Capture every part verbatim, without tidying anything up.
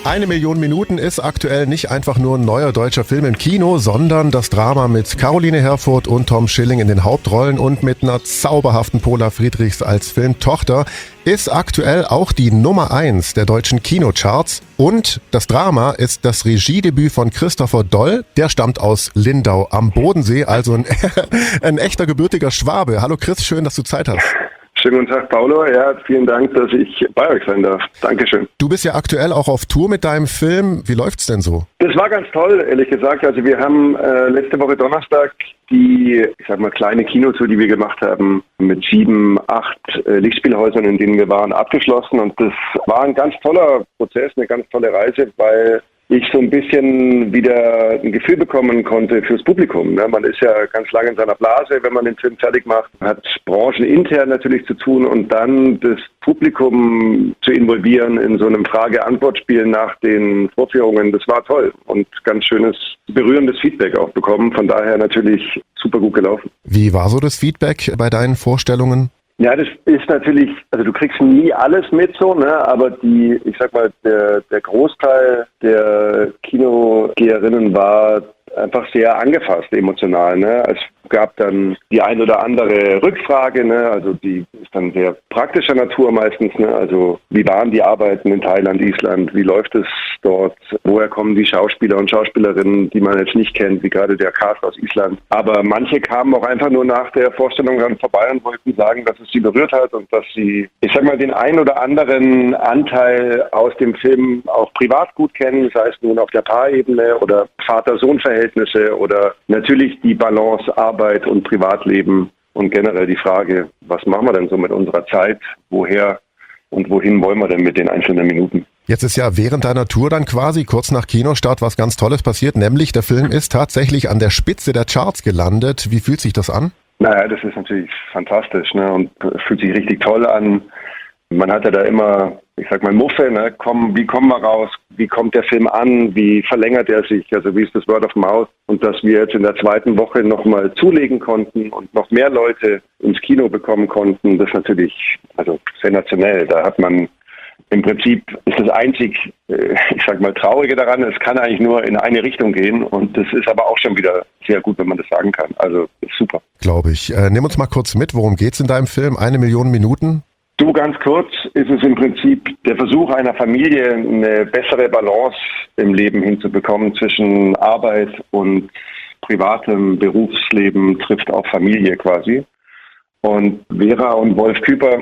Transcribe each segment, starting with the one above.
Eine Million Minuten ist aktuell nicht einfach nur ein neuer deutscher Film im Kino, sondern das Drama mit Caroline Herfurth und Tom Schilling in den Hauptrollen und mit einer zauberhaften Pola Friedrichs als Filmtochter ist aktuell auch die Nummer eins der deutschen Kinocharts. Und das Drama ist das Regiedebüt von Christopher Doll. Der stammt aus Lindau am Bodensee, also ein, ein echter gebürtiger Schwabe. Hallo Chris, schön, dass du Zeit hast. Schönen guten Tag, Paulo. Ja, vielen Dank, dass ich bei euch sein darf. Dankeschön. Du bist ja aktuell auch auf Tour mit deinem Film. Wie läuft's denn so? Das war ganz toll, ehrlich gesagt. Also wir haben äh, letzte Woche Donnerstag die, ich sag mal, kleine Kinotour, die wir gemacht haben, mit sieben, acht äh, Lichtspielhäusern, in denen wir waren, abgeschlossen. Und das war ein ganz toller Prozess, eine ganz tolle Reise, weil ich so ein bisschen wieder ein Gefühl bekommen konnte fürs Publikum. Ne? Man ist ja ganz lange in seiner Blase, wenn man den Film fertig macht, hat branchenintern natürlich zu tun und dann das Publikum zu involvieren in so einem Frage-Antwort-Spiel nach den Vorführungen, das war toll und ganz schönes, berührendes Feedback auch bekommen. Von daher natürlich super gut gelaufen. Wie war so das Feedback bei deinen Vorstellungen? Ja, das ist natürlich, also du kriegst nie alles mit so, ne, aber die, ich sag mal, der, der Großteil der Kinogeherinnen war einfach sehr angefasst emotional, ne. Es gab dann die ein oder andere Rückfrage, ne, also die ist dann sehr praktischer Natur meistens, ne, also wie waren die Arbeiten in Thailand, Island, wie läuft es dort, woher kommen die Schauspieler und Schauspielerinnen, die man jetzt nicht kennt, wie gerade der Cast aus Island. Aber manche kamen auch einfach nur nach der Vorstellung dann vorbei und wollten sagen, dass es sie berührt hat und dass sie, ich sag mal, den ein oder anderen Anteil aus dem Film auch privat gut kennen, sei es nun auf der Paarebene oder Vater-Sohn-Verhältnisse oder natürlich die Balance Arbeit und Privatleben und generell die Frage, was machen wir denn so mit unserer Zeit, woher und wohin wollen wir denn mit den einzelnen Minuten? Jetzt ist ja während deiner Tour dann quasi kurz nach Kinostart was ganz Tolles passiert, nämlich der Film ist tatsächlich an der Spitze der Charts gelandet. Wie fühlt sich das an? Naja, das ist natürlich fantastisch, ne? Und fühlt sich richtig toll an. Man hatte da immer, ich sag mal, Muffe, ne? Komm, wie kommen wir raus? Wie kommt der Film an? Wie verlängert er sich? Also wie ist das Word of Mouth? Und dass wir jetzt in der zweiten Woche nochmal zulegen konnten und noch mehr Leute ins Kino bekommen konnten, das ist natürlich also sensationell. Da hat man im Prinzip, ist das einzig, ich sag mal, Traurige daran, es kann eigentlich nur in eine Richtung gehen und das ist aber auch schon wieder sehr gut, wenn man das sagen kann. Also ist super. Glaube ich. Äh, nimm uns mal kurz mit, worum geht's in deinem Film? Eine Million Minuten? Du, ganz kurz ist es im Prinzip der Versuch einer Familie, eine bessere Balance im Leben hinzubekommen zwischen Arbeit und privatem Berufsleben, trifft auch Familie quasi. Und Vera und Wolf Küper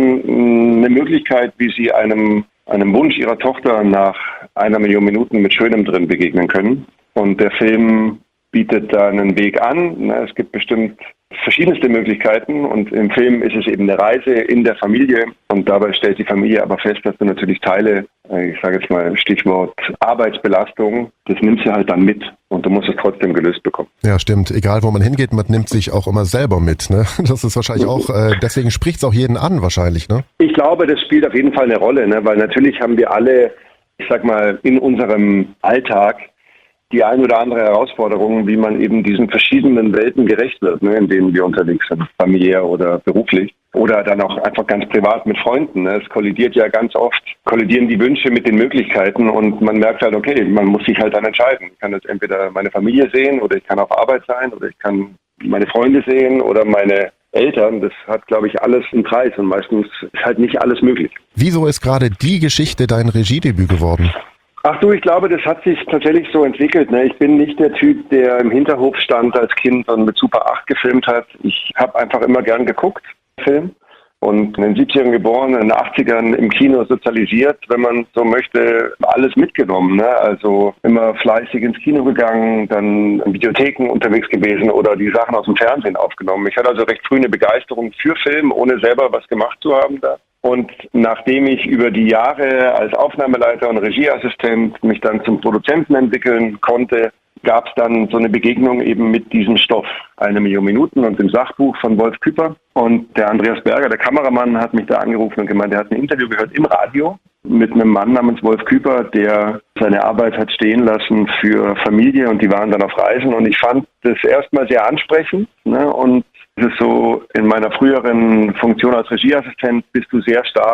suchen eine Möglichkeit, wie sie einem, einem Wunsch ihrer Tochter nach einer Million Minuten mit Schönem drin begegnen können. Und der Film bietet da einen Weg an. Es gibt bestimmt verschiedenste Möglichkeiten und im Film ist es eben eine Reise in der Familie und dabei stellt die Familie aber fest, dass du natürlich Teile, ich sage jetzt mal Stichwort Arbeitsbelastung, das nimmst du halt dann mit und du musst es trotzdem gelöst bekommen. Ja, stimmt. Egal, wo man hingeht, man nimmt sich auch immer selber mit, ne? Das ist wahrscheinlich auch, äh, deswegen spricht es auch jeden an wahrscheinlich, ne? Ich glaube, das spielt auf jeden Fall eine Rolle, ne? Weil natürlich haben wir alle, ich sag mal, in unserem Alltag die ein oder andere Herausforderung, wie man eben diesen verschiedenen Welten gerecht wird, ne, in denen wir unterwegs sind, familiär oder beruflich. Oder dann auch einfach ganz privat mit Freunden. Ne. Es kollidiert ja ganz oft, kollidieren die Wünsche mit den Möglichkeiten und man merkt halt, okay, man muss sich halt dann entscheiden. Ich kann jetzt entweder meine Familie sehen oder ich kann auf Arbeit sein oder ich kann meine Freunde sehen oder meine Eltern. Das hat, glaube ich, alles einen Preis und meistens ist halt nicht alles möglich. Wieso ist gerade die Geschichte dein Regiedebüt geworden? Ach du, ich glaube, das hat sich tatsächlich so entwickelt. Ne? Ich bin nicht der Typ, der im Hinterhof stand als Kind und mit Super acht gefilmt hat. Ich habe einfach immer gern geguckt, Film. Und in den siebzigern geboren, in den achtzigern im Kino sozialisiert, wenn man so möchte, alles mitgenommen. Ne? Also immer fleißig ins Kino gegangen, dann in Videotheken unterwegs gewesen oder die Sachen aus dem Fernsehen aufgenommen. Ich hatte also recht früh eine Begeisterung für Film, ohne selber was gemacht zu haben da. Und nachdem ich über die Jahre als Aufnahmeleiter und Regieassistent mich dann zum Produzenten entwickeln konnte, gab es dann so eine Begegnung eben mit diesem Stoff, eine Million Minuten und dem Sachbuch von Wolf Küper. Und der Andreas Berger, der Kameramann, hat mich da angerufen und gemeint, er hat ein Interview gehört im Radio mit einem Mann namens Wolf Küper, der seine Arbeit hat stehen lassen für Familie und die waren dann auf Reisen. Und ich fand das erstmal sehr ansprechend, ne? Und es ist so, in meiner früheren Funktion als Regieassistent bist du sehr stark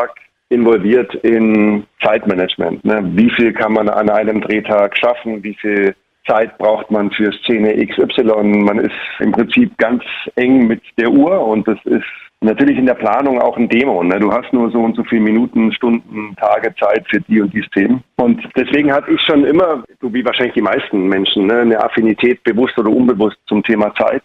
involviert in Zeitmanagement. Ne? Wie viel kann man an einem Drehtag schaffen? Wie viel Zeit braucht man für Szene X Y? Man ist im Prinzip ganz eng mit der Uhr und das ist natürlich in der Planung auch ein Dämon. Ne? Du hast nur so und so viele Minuten, Stunden, Tage Zeit für die und die Szenen. Und deswegen hatte ich schon immer, so wie wahrscheinlich die meisten Menschen, ne, eine Affinität, bewusst oder unbewusst, zum Thema Zeit.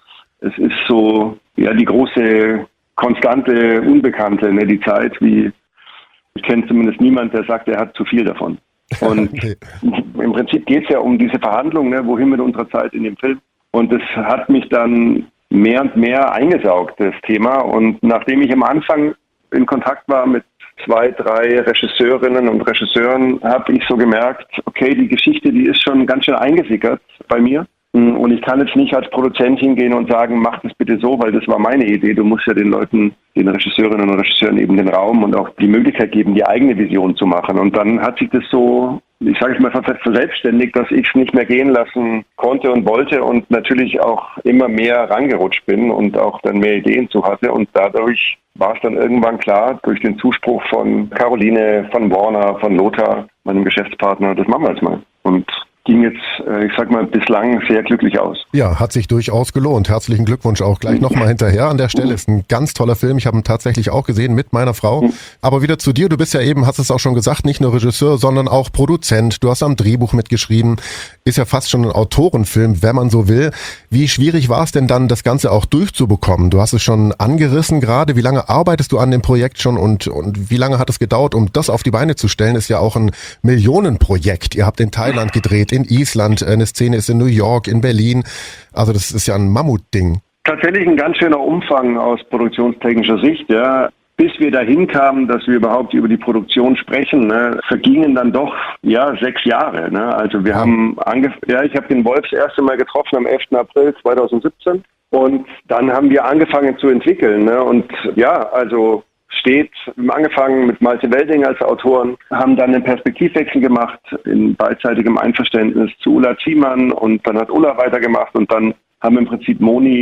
Es ist so, ja, die große, konstante, Unbekannte, ne, die Zeit, wie, ich kenne zumindest niemand, der sagt, er hat zu viel davon. Und okay. Im Prinzip geht es ja um diese Verhandlung, ne, wohin mit unserer Zeit in dem Film. Und das hat mich dann mehr und mehr eingesaugt, das Thema. Und nachdem ich am Anfang in Kontakt war mit zwei, drei Regisseurinnen und Regisseuren, habe ich so gemerkt, okay, die Geschichte, die ist schon ganz schön eingesickert bei mir. Und ich kann jetzt nicht als Produzent hingehen und sagen, mach das bitte so, weil das war meine Idee. Du musst ja den Leuten, den Regisseurinnen und Regisseuren eben den Raum und auch die Möglichkeit geben, die eigene Vision zu machen. Und dann hat sich das so, ich sage es mal, verselbstständigt, dass ich es nicht mehr gehen lassen konnte und wollte und natürlich auch immer mehr rangerutscht bin und auch dann mehr Ideen zu hatte. Und dadurch war es dann irgendwann klar, durch den Zuspruch von Caroline, von Warner, von Lothar, meinem Geschäftspartner, das machen wir jetzt mal. Und ging jetzt, ich sag mal, bislang sehr glücklich aus. Ja, hat sich durchaus gelohnt. Herzlichen Glückwunsch auch gleich nochmal hinterher an der Stelle. Ist ein ganz toller Film. Ich habe ihn tatsächlich auch gesehen mit meiner Frau. Aber wieder zu dir. Du bist ja eben, hast es auch schon gesagt, nicht nur Regisseur, sondern auch Produzent. Du hast am Drehbuch mitgeschrieben. Ist ja fast schon ein Autorenfilm, wenn man so will. Wie schwierig war es denn dann, das Ganze auch durchzubekommen? Du hast es schon angerissen gerade. Wie lange arbeitest du an dem Projekt schon und, und wie lange hat es gedauert, um das auf die Beine zu stellen? Ist ja auch ein Millionenprojekt. Ihr habt in Thailand gedreht, in Island, eine Szene ist in New York, in Berlin. Also das ist ja ein Mammutding. Tatsächlich ein ganz schöner Umfang aus produktionstechnischer Sicht, ja. Bis wir dahin kamen, dass wir überhaupt über die Produktion sprechen, ne, vergingen dann doch ja sechs Jahre. Ne. Also wir ja. haben angef- ja, ich habe den Wolf das erste Mal getroffen am elften April zweitausendsiebzehn und dann haben wir angefangen zu entwickeln. Ne. Und ja, also steht, wir haben angefangen mit Malte Welding als Autoren, haben dann einen Perspektivwechsel gemacht in beidseitigem Einverständnis zu Ulla Ziemann und dann hat Ulla weitergemacht und dann haben im Prinzip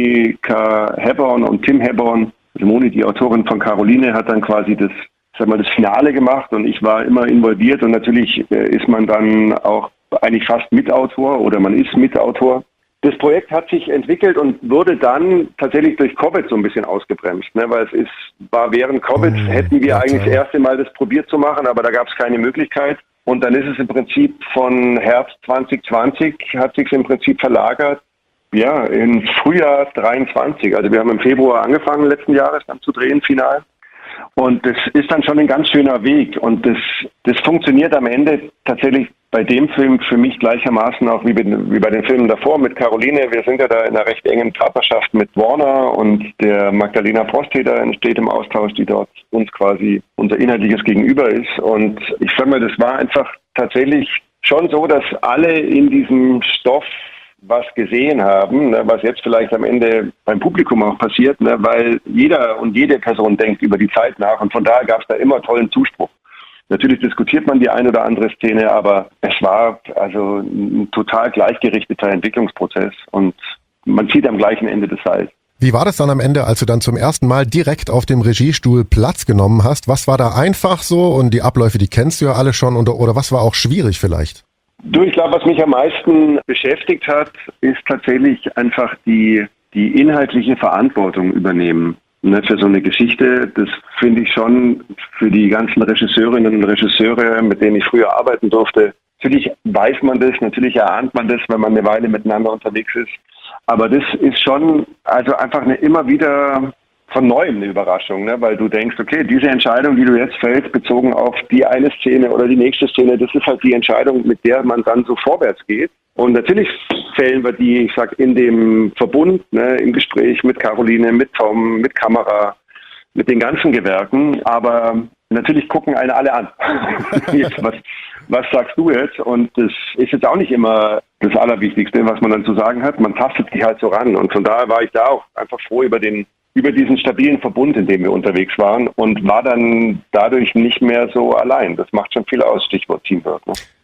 Monika Hebborn und Tim Hebborn, also Moni, die Autorin von Caroline, hat dann quasi das, sag mal, das Finale gemacht und ich war immer involviert und natürlich ist man dann auch eigentlich fast Mitautor oder man ist Mitautor. Das Projekt hat sich entwickelt und wurde dann tatsächlich durch Covid so ein bisschen ausgebremst, ne? Weil es ist, war während Covid, mhm, hätten wir ja, eigentlich das erste Mal das probiert zu machen, aber da gab es keine Möglichkeit. Und dann ist es im Prinzip von Herbst zwanzig zwanzig, hat sich im Prinzip verlagert, ja, in Frühjahr dreiundzwanzig. Also wir haben im Februar angefangen letzten Jahres dann zu drehen, final. Und das ist dann schon ein ganz schöner Weg. Und das, das funktioniert am Ende tatsächlich bei dem Film für mich gleichermaßen auch wie bei, wie bei den Filmen davor mit Caroline. Wir sind ja da in einer recht engen Partnerschaft mit Warner und der Magdalena Prostheter entsteht im Austausch, die dort uns quasi unser inhaltliches Gegenüber ist. Und ich sag mal, das war einfach tatsächlich schon so, dass alle in diesem Stoff was gesehen haben, ne, was jetzt vielleicht am Ende beim Publikum auch passiert, ne, weil jeder und jede Person denkt über die Zeit nach und von daher gab es da immer tollen Zuspruch. Natürlich diskutiert man die eine oder andere Szene, aber es war also ein total gleichgerichteter Entwicklungsprozess und man zieht am gleichen Ende des Seils. Wie war das dann am Ende, als du dann zum ersten Mal direkt auf dem Regiestuhl Platz genommen hast? Was war da einfach so und die Abläufe, die kennst du ja alle schon oder, oder was war auch schwierig vielleicht? Du, ich glaube, was mich am meisten beschäftigt hat, ist tatsächlich einfach die, die inhaltliche Verantwortung übernehmen. Ne, für so eine Geschichte, das finde ich schon für die ganzen Regisseurinnen und Regisseure, mit denen ich früher arbeiten durfte. Natürlich weiß man das, natürlich erahnt man das, wenn man eine Weile miteinander unterwegs ist. Aber das ist schon also einfach eine immer wieder von Neuem eine Überraschung, ne? Weil du denkst, okay, diese Entscheidung, die du jetzt fällst, bezogen auf die eine Szene oder die nächste Szene, das ist halt die Entscheidung, mit der man dann so vorwärts geht. Und natürlich fällen wir die, ich sag, in dem Verbund, ne, im Gespräch mit Caroline, mit Tom, mit Kamera, mit den ganzen Gewerken. Aber natürlich gucken einen alle an. Jetzt, was, was sagst du jetzt? Und das ist jetzt auch nicht immer das Allerwichtigste, was man dann zu sagen hat. Man tastet sich halt so ran. Und von daher war ich da auch einfach froh über den über diesen stabilen Verbund, in dem wir unterwegs waren und war dann dadurch nicht mehr so allein. Das macht schon viel aus, Stichwort Teamwork. Ne?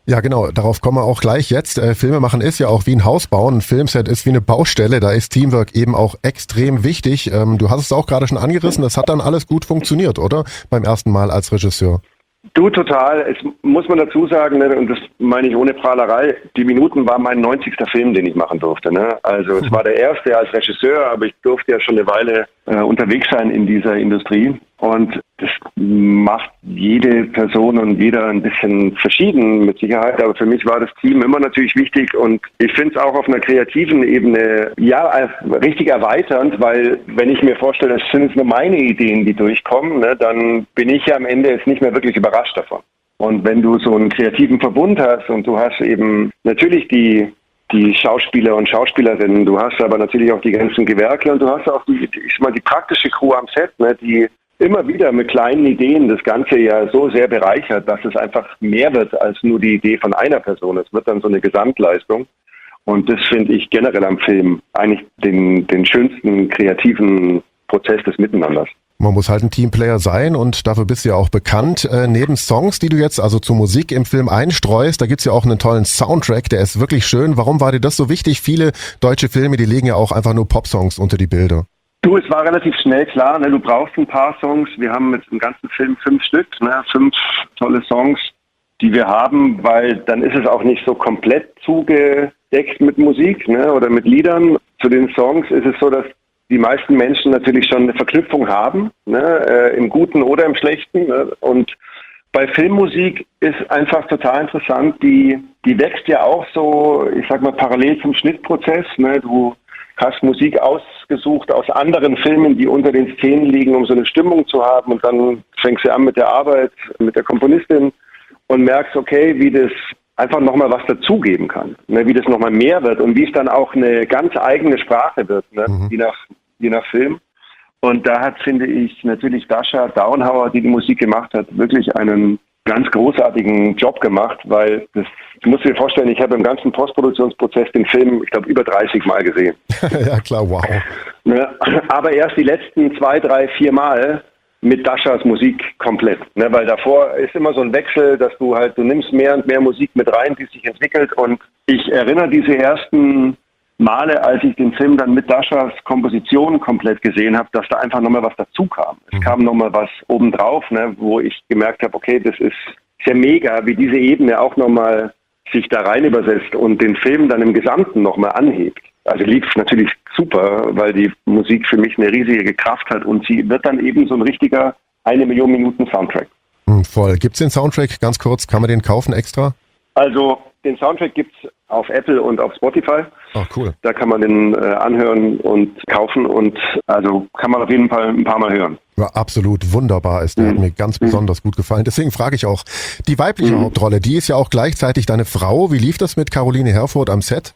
Ja, genau, darauf kommen wir auch gleich jetzt. Äh, Filme machen ist ja auch wie ein Haus bauen. Ein Filmset ist wie eine Baustelle, da ist Teamwork eben auch extrem wichtig. Ähm, du hast es auch gerade schon angerissen, das hat dann alles gut funktioniert, oder? Beim ersten Mal als Regisseur. Du, total. Es muss man dazu sagen, ne, und das meine ich ohne Prahlerei, die Minuten war mein neunzigster Film, den ich machen durfte. Ne? Also es war der erste als Regisseur, aber ich durfte ja schon eine Weile äh, unterwegs sein in dieser Industrie. Und das macht jede Person und jeder ein bisschen verschieden mit Sicherheit. Aber für mich war das Team immer natürlich wichtig und ich finde es auch auf einer kreativen Ebene ja richtig erweiternd, weil wenn ich mir vorstelle, es sind jetzt nur meine Ideen, die durchkommen, ne, dann bin ich ja am Ende jetzt nicht mehr wirklich überrascht davon. Und wenn du so einen kreativen Verbund hast und du hast eben natürlich die die Schauspieler und Schauspielerinnen, du hast aber natürlich auch die ganzen Gewerkler und du hast auch die, ich sag mal, die praktische Crew am Set, ne, die immer wieder mit kleinen Ideen das Ganze ja so sehr bereichert, dass es einfach mehr wird als nur die Idee von einer Person. Es wird dann so eine Gesamtleistung. Und das finde ich generell am Film eigentlich den, den schönsten kreativen Prozess des Miteinanders. Man muss halt ein Teamplayer sein und dafür bist du ja auch bekannt. Äh, neben Songs, die du jetzt also zur Musik im Film einstreust, da gibt's ja auch einen tollen Soundtrack, der ist wirklich schön. Warum war dir das so wichtig? Viele deutsche Filme, die legen ja auch einfach nur Popsongs unter die Bilder. Du, es war relativ schnell klar, ne, du brauchst ein paar Songs. Wir haben mit dem ganzen Film fünf Stück, ne, fünf tolle Songs, die wir haben, weil dann ist es auch nicht so komplett zugedeckt mit Musik, ne, oder mit Liedern. Zu den Songs ist es so, dass die meisten Menschen natürlich schon eine Verknüpfung haben, ne, äh, im Guten oder im Schlechten. Ne, und bei Filmmusik ist einfach total interessant, die, die wächst ja auch so, ich sag mal, parallel zum Schnittprozess. Ne, du hast Musik ausgesucht aus anderen Filmen, die unter den Szenen liegen, um so eine Stimmung zu haben. Und dann fängst du an mit der Arbeit, mit der Komponistin und merkst, okay, wie das einfach nochmal was dazugeben kann, ne, wie das nochmal mehr wird und wie es dann auch eine ganz eigene Sprache wird, ne, mhm. je nach, je nach Film. Und da hat, finde ich, natürlich Dasha Daunhauer, die die Musik gemacht hat, wirklich einen ganz großartigen Job gemacht, weil das, du musst dir vorstellen, ich habe im ganzen Postproduktionsprozess den Film, ich glaube, über dreißig Mal gesehen. Ja klar, wow. Ne, aber erst die letzten zwei, drei, vier Mal mit Dashas Musik komplett. Ne, weil davor ist immer so ein Wechsel, dass du halt, du nimmst mehr und mehr Musik mit rein, die sich entwickelt. Und ich erinnere diese ersten Male, als ich den Film dann mit Dashas Komposition komplett gesehen habe, dass da einfach nochmal was dazu kam. Es kam nochmal was obendrauf, ne, wo ich gemerkt habe, okay, das ist sehr mega, wie diese Ebene auch nochmal sich da rein übersetzt und den Film dann im Gesamten nochmal anhebt. Also lief natürlich super, weil die Musik für mich eine riesige Kraft hat und sie wird dann eben so ein richtiger eine Million Minuten Soundtrack. Hm, voll. Gibt's den Soundtrack ganz kurz? Kann man den kaufen extra? Also den Soundtrack gibt's auf Apple und auf Spotify. Ach, cool. Da kann man den äh, anhören und kaufen und also kann man auf jeden Fall ein paar Mal hören. Ja, absolut wunderbar ist. Der mhm. hat mir ganz besonders gut gefallen. Deswegen frage ich auch, die weibliche mhm. Hauptrolle, die ist ja auch gleichzeitig deine Frau. Wie lief das mit Caroline Herfurth am Set?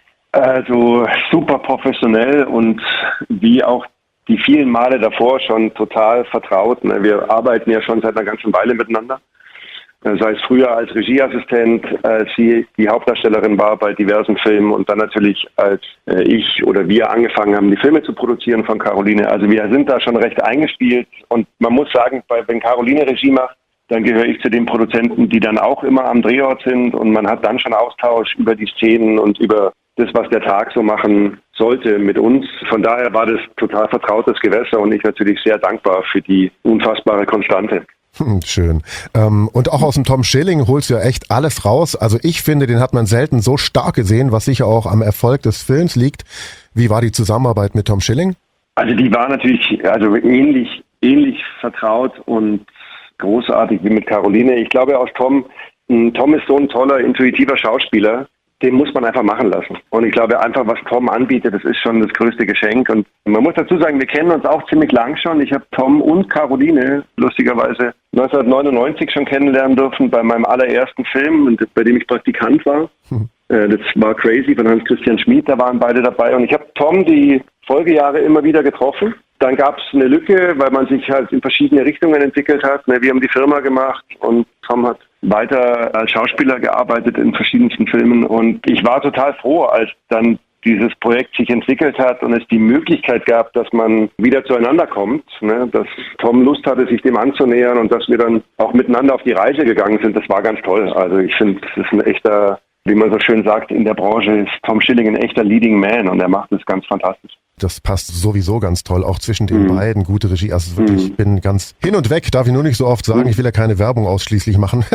Also super professionell und wie auch die vielen Male davor schon total vertraut. Wir arbeiten ja schon seit einer ganzen Weile miteinander. Sei es früher als Regieassistent, als sie die Hauptdarstellerin war bei diversen Filmen und dann natürlich als ich oder wir angefangen haben, die Filme zu produzieren von Caroline. Also wir sind da schon recht eingespielt und man muss sagen, wenn Caroline Regie macht, dann gehöre ich zu den Produzenten, die dann auch immer am Drehort sind und man hat dann schon Austausch über die Szenen und über das, was der Tag so machen sollte mit uns. Von daher war das total vertrautes Gewässer und ich natürlich sehr dankbar für die unfassbare Konstante. Hm, schön. Ähm, und auch aus dem Tom Schilling holst du ja echt alles raus. Also ich finde, den hat man selten so stark gesehen, was sicher auch am Erfolg des Films liegt. Wie war die Zusammenarbeit mit Tom Schilling? Also die war natürlich also ähnlich, ähnlich vertraut und großartig wie mit Caroline. Ich glaube aus Tom, Tom ist so ein toller, intuitiver Schauspieler, den muss man einfach machen lassen. Und ich glaube einfach, was Tom anbietet, das ist schon das größte Geschenk. Und man muss dazu sagen, wir kennen uns auch ziemlich lang schon. Ich habe Tom und Caroline lustigerweise neunzehnhundertneunundneunzig schon kennenlernen dürfen bei meinem allerersten Film, bei dem ich Praktikant war. Hm. Das war Crazy von Hans-Christian Schmid, da waren beide dabei. Und ich habe Tom die Folgejahre immer wieder getroffen. Dann gab es eine Lücke, weil man sich halt in verschiedene Richtungen entwickelt hat. Wir haben die Firma gemacht und Tom hat weiter als Schauspieler gearbeitet in verschiedensten Filmen. Und ich war total froh, als dann dieses Projekt sich entwickelt hat und es die Möglichkeit gab, dass man wieder zueinander kommt, ne? Dass Tom Lust hatte, sich dem anzunähern und dass wir dann auch miteinander auf die Reise gegangen sind, das war ganz toll. Also ich finde, das ist ein echter, wie man so schön sagt, in der Branche ist Tom Schilling ein echter Leading Man und er macht das ganz fantastisch. Das passt sowieso ganz toll, auch zwischen den mhm. beiden, gute Regie. Also wirklich, mhm. ich bin ganz hin und weg, darf ich nur nicht so oft sagen, mhm. ich will ja keine Werbung ausschließlich machen.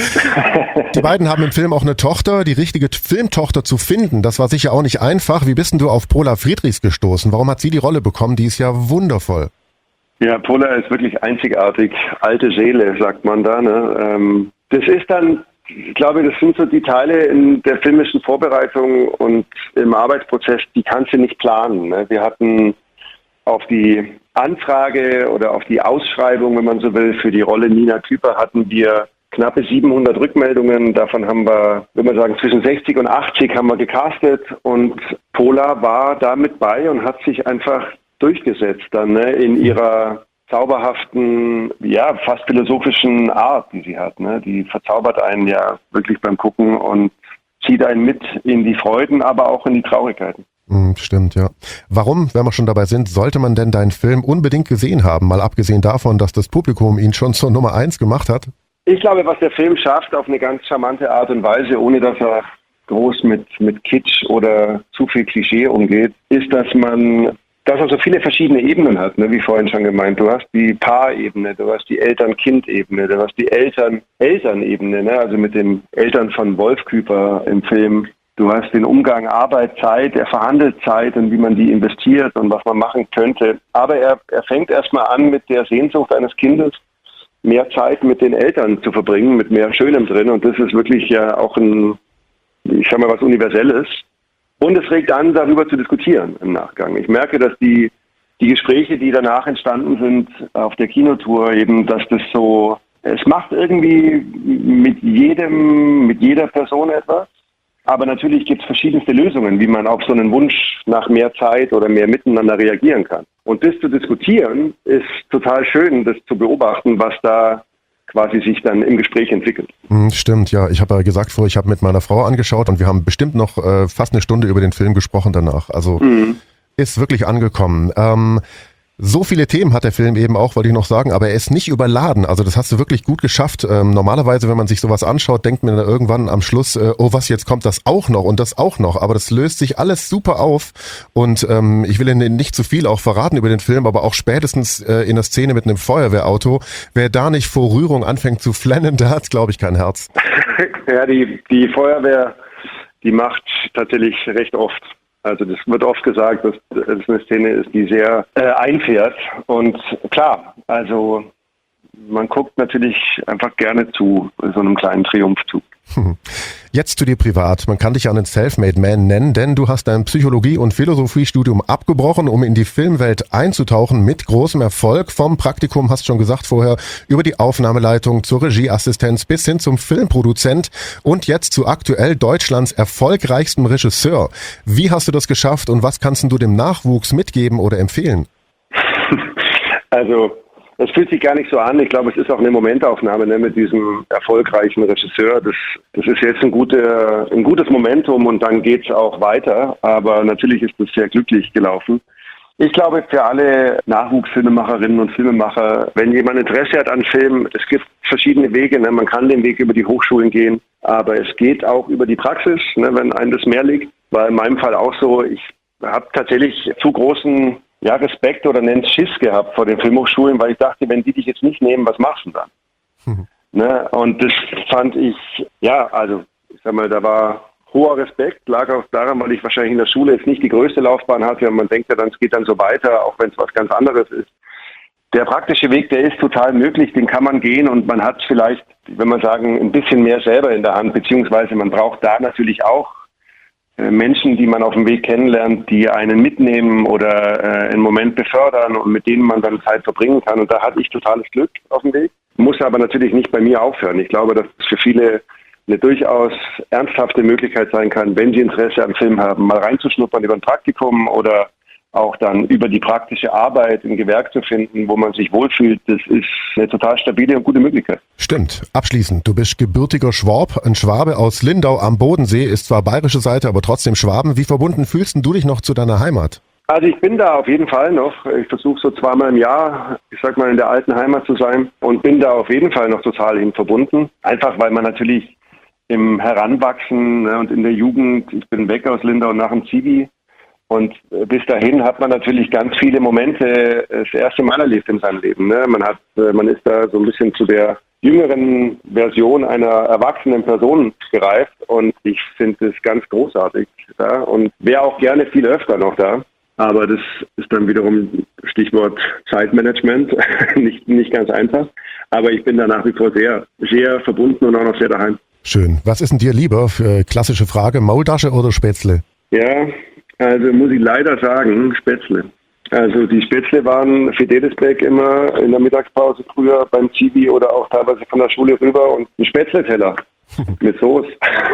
Die beiden haben im Film auch eine Tochter, die richtige Filmtochter zu finden, das war sicher auch nicht einfach. Wie bist denn du auf Pola Friedrichs gestoßen? Warum hat sie die Rolle bekommen? Die ist ja wundervoll. Ja, Pola ist wirklich einzigartig, alte Seele, sagt man da. Ne? Ähm, das ist dann, ich glaube, das sind so die Teile in der filmischen Vorbereitung und im Arbeitsprozess, die kannst du nicht planen. Ne? Wir hatten auf die Anfrage oder auf die Ausschreibung, wenn man so will, für die Rolle Nina Küper hatten wir knappe siebenhundert Rückmeldungen. Davon haben wir, würde man sagen, zwischen sechzig und achtzig haben wir gecastet und Pola war da mit bei und hat sich einfach durchgesetzt dann ne? in ihrer zauberhaften, ja, fast philosophischen Art, die sie hat. Ne? Die verzaubert einen ja wirklich beim Gucken und zieht einen mit in die Freuden, aber auch in die Traurigkeiten. Mm, stimmt, ja. Warum, wenn wir schon dabei sind, sollte man denn deinen Film unbedingt gesehen haben? Mal abgesehen davon, dass das Publikum ihn schon zur Nummer eins gemacht hat. Ich glaube, was der Film schafft auf eine ganz charmante Art und Weise, ohne dass er groß mit, mit Kitsch oder zu viel Klischee umgeht, ist, dass man dass er so viele verschiedene Ebenen hat, ne, wie vorhin schon gemeint. Du hast die Paarebene, du hast die Eltern-Kind-Ebene, du hast die Eltern-Eltern-Ebene, ne, also mit den Eltern von Wolf Küper im Film. Du hast den Umgang Arbeit, Zeit, er verhandelt Zeit und wie man die investiert und was man machen könnte. Aber er, er fängt erstmal an mit der Sehnsucht eines Kindes, mehr Zeit mit den Eltern zu verbringen, mit mehr Schönem drin. Und das ist wirklich ja auch ein, ich sag mal, was Universelles. Und es regt an, darüber zu diskutieren im Nachgang. Ich merke, dass die, die Gespräche, die danach entstanden sind auf der Kinotour, eben, dass das so, es macht irgendwie mit jedem, mit jeder Person etwas. Aber natürlich gibt es verschiedenste Lösungen, wie man auf so einen Wunsch nach mehr Zeit oder mehr Miteinander reagieren kann. Und das zu diskutieren, ist total schön, das zu beobachten, was da quasi sich dann im Gespräch entwickelt. Stimmt, ja. Ich habe ja gesagt vorher, ich habe mit meiner Frau angeschaut und wir haben bestimmt noch äh, fast eine Stunde über den Film gesprochen danach. Also mhm. ist wirklich angekommen. Ähm, so viele Themen hat der Film eben auch, wollte ich noch sagen, aber er ist nicht überladen. Also das hast du wirklich gut geschafft. Ähm, normalerweise, wenn man sich sowas anschaut, denkt man dann irgendwann am Schluss, äh, oh was, jetzt kommt das auch noch und das auch noch. Aber das löst sich alles super auf und ähm, ich will Ihnen nicht zu viel auch verraten über den Film, aber auch spätestens äh, in der Szene mit einem Feuerwehrauto, wer da nicht vor Rührung anfängt zu flennen, der hat, glaube ich, kein Herz. Ja, die, die Feuerwehr, die macht tatsächlich recht oft. Also das wird oft gesagt, dass das eine Szene ist, die sehr äh, einfährt. Und klar, also man guckt natürlich einfach gerne zu, so einem kleinen Triumphzug. Jetzt zu dir privat. Man kann dich ja einen Selfmade Man nennen, denn du hast dein Psychologie- und Philosophiestudium abgebrochen, um in die Filmwelt einzutauchen mit großem Erfolg. Vom Praktikum, hast schon gesagt vorher, über die Aufnahmeleitung zur Regieassistenz bis hin zum Filmproduzent und jetzt zu aktuell Deutschlands erfolgreichstem Regisseur. Wie hast du das geschafft und was kannst du dem Nachwuchs mitgeben oder empfehlen? Also es fühlt sich gar nicht so an. Ich glaube, es ist auch eine Momentaufnahme, ne, mit diesem erfolgreichen Regisseur. Das, das ist jetzt ein, gute, ein gutes Momentum und dann geht's auch weiter. Aber natürlich ist das sehr glücklich gelaufen. Ich glaube, für alle Nachwuchsfilmemacherinnen und Filmemacher, wenn jemand Interesse hat an Film, es gibt verschiedene Wege. Ne? Man kann den Weg über die Hochschulen gehen, aber es geht auch über die Praxis, ne, wenn einem das mehr liegt. War in meinem Fall auch so. Ich habe tatsächlich zu großen ja, Respekt oder nennt Schiss gehabt vor den Filmhochschulen, weil ich dachte, wenn die dich jetzt nicht nehmen, was machst du dann? Mhm. Ne? Und das fand ich, ja, also ich sag mal, da war hoher Respekt, lag auch daran, weil ich wahrscheinlich in der Schule jetzt nicht die größte Laufbahn hatte und man denkt ja dann, es geht dann so weiter, auch wenn es was ganz anderes ist. Der praktische Weg, der ist total möglich, den kann man gehen und man hat vielleicht, wenn man sagen, ein bisschen mehr selber in der Hand, beziehungsweise man braucht da natürlich auch Menschen, die man auf dem Weg kennenlernt, die einen mitnehmen oder äh, einen Moment befördern und mit denen man dann Zeit verbringen kann. Und da hatte ich totales Glück auf dem Weg. Muss aber natürlich nicht bei mir aufhören. Ich glaube, dass es für viele eine durchaus ernsthafte Möglichkeit sein kann, wenn sie Interesse am Film haben, mal reinzuschnuppern über ein Praktikum oder auch dann über die praktische Arbeit ein Gewerk zu finden, wo man sich wohlfühlt, das ist eine total stabile und gute Möglichkeit. Stimmt. Abschließend, du bist gebürtiger Schwab, ein Schwabe aus Lindau am Bodensee, ist zwar bayerische Seite, aber trotzdem Schwaben. Wie verbunden fühlst du dich noch zu deiner Heimat? Also ich bin da auf jeden Fall noch. Ich versuche so zweimal im Jahr, ich sag mal, in der alten Heimat zu sein und bin da auf jeden Fall noch total hin verbunden. Einfach weil man natürlich im Heranwachsen, ne, und in der Jugend, ich bin weg aus Lindau nach dem Zivi, und bis dahin hat man natürlich ganz viele Momente das erste Mal erlebt in seinem Leben. Ne? Man hat, man ist da so ein bisschen zu der jüngeren Version einer erwachsenen Person gereift und ich finde das ganz großartig. Ja? Und wäre auch gerne viel öfter noch da. Aber das ist dann wiederum Stichwort Zeitmanagement, nicht, nicht ganz einfach. Aber ich bin da nach wie vor sehr, sehr verbunden und auch noch sehr daheim. Schön. Was ist denn dir lieber? Für klassische Frage, Maultasche oder Spätzle? Ja, also muss ich leider sagen, Spätzle. Also die Spätzle waren für Dedelsbeck immer in der Mittagspause früher beim Zivi oder auch teilweise von der Schule rüber und ein Spätzle-Teller mit Soße.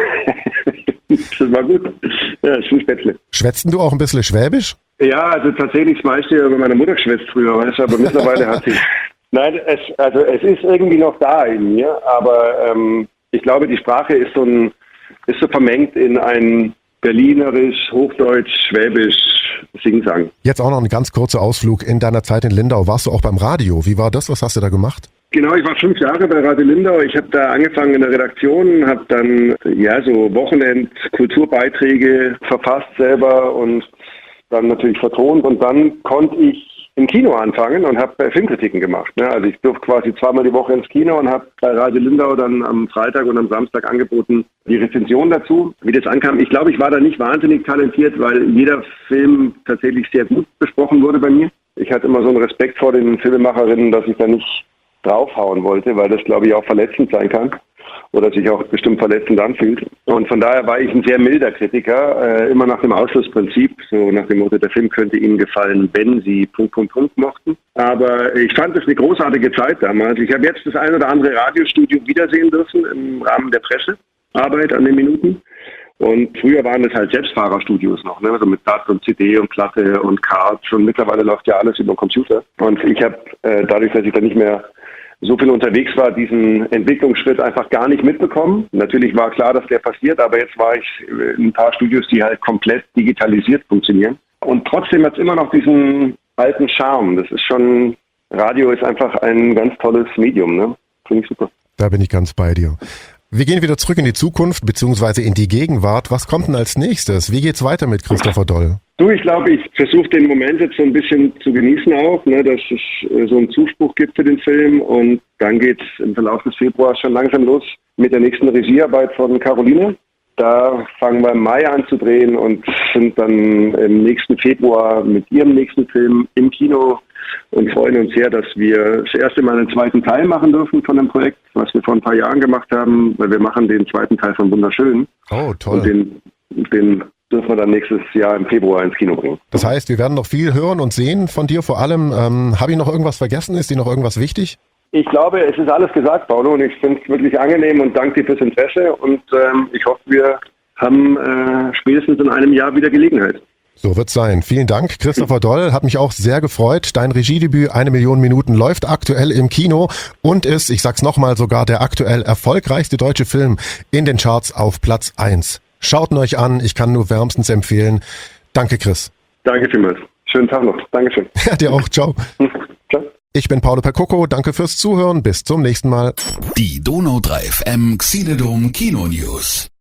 Das war gut. Ja, schon Spätzle. Schwätzen du auch ein bisschen Schwäbisch? Ja, also tatsächlich das meiste über meine Mutter geschwätzt früher, weißt du, aber mittlerweile hat sie... Nein, es, also es ist irgendwie noch da in mir, aber ähm, ich glaube, die Sprache ist so, ein, ist so vermengt in ein Berlinerisch, Hochdeutsch, Schwäbisch, Singsang. Jetzt auch noch ein ganz kurzer Ausflug. In deiner Zeit in Lindau warst du auch beim Radio. Wie war das? Was hast du da gemacht? Genau, ich war fünf Jahre bei Radio Lindau. Ich habe da angefangen in der Redaktion, habe dann ja so Wochenend-Kulturbeiträge verfasst selber und dann natürlich vertont. Und dann konnte ich im Kino anfangen und habe Filmkritiken gemacht. Ne? Also ich durfte quasi zweimal die Woche ins Kino und habe bei Radio Lindau dann am Freitag und am Samstag angeboten die Rezension dazu, wie das ankam. Ich glaube, ich war da nicht wahnsinnig talentiert, weil jeder Film tatsächlich sehr gut besprochen wurde bei mir. Ich hatte immer so einen Respekt vor den Filmemacherinnen, dass ich da nicht draufhauen wollte, weil das, glaube ich, auch verletzend sein kann oder sich auch bestimmt verletzend anfühlt. Und von daher war ich ein sehr milder Kritiker, äh, immer nach dem Ausschlussprinzip, so nach dem Motto, der Film könnte Ihnen gefallen, wenn Sie Punkt, Punkt, Punkt mochten. Aber ich fand es eine großartige Zeit damals. Ich habe jetzt das ein oder andere Radiostudio wiedersehen dürfen im Rahmen der Pressearbeit an den Minuten. Und früher waren es halt Selbstfahrerstudios noch, ne? Also mit D A T und C D und Platte und Cards und mittlerweile läuft ja alles über den Computer. Und ich habe äh, dadurch, dass ich da nicht mehr so viel unterwegs war, diesen Entwicklungsschritt einfach gar nicht mitbekommen. Natürlich war klar, dass der passiert, aber jetzt war ich in ein paar Studios, die halt komplett digitalisiert funktionieren. Und trotzdem hat es immer noch diesen alten Charme. Das ist schon, Radio ist einfach ein ganz tolles Medium, ne? Finde ich super. Da bin ich ganz bei dir. Wir gehen wieder zurück in die Zukunft, beziehungsweise in die Gegenwart. Was kommt denn als nächstes? Wie geht's weiter mit Christopher Doll? Du, ich glaube, ich versuche den Moment jetzt so ein bisschen zu genießen auch, ne, dass es äh, so einen Zuspruch gibt für den Film. Und dann geht's im Verlauf des Februars schon langsam los mit der nächsten Regiearbeit von Caroline. Da fangen wir im Mai an zu drehen und sind dann im nächsten Februar mit ihrem nächsten Film im Kino und freuen uns sehr, dass wir das erste Mal einen zweiten Teil machen dürfen von dem Projekt, was wir vor ein paar Jahren gemacht haben, weil wir machen den zweiten Teil von Wunderschön. Oh, toll. Und den, den dürfen wir dann nächstes Jahr im Februar ins Kino bringen. Das heißt, wir werden noch viel hören und sehen von dir vor allem. Ähm, habe ich noch irgendwas vergessen? Ist dir noch irgendwas wichtig? Ich glaube, es ist alles gesagt, Paulo, und ich finde es wirklich angenehm und danke dir fürs Interesse und ähm, ich hoffe, wir haben äh, spätestens in einem Jahr wieder Gelegenheit. So wird's sein. Vielen Dank, Christopher Doll. Hat mich auch sehr gefreut. Dein Regiedebüt Eine Million Minuten läuft aktuell im Kino und ist, ich sag's nochmal, sogar der aktuell erfolgreichste deutsche Film in den Charts auf Platz eins. Schaut ihn euch an. Ich kann nur wärmstens empfehlen. Danke, Chris. Danke vielmals. Schönen Tag noch. Dankeschön. Ja, dir auch. Ciao. Ciao. Ich bin Paulo Percoco. Danke fürs Zuhören. Bis zum nächsten Mal. Die Donau drei F M Xenodome Kino News.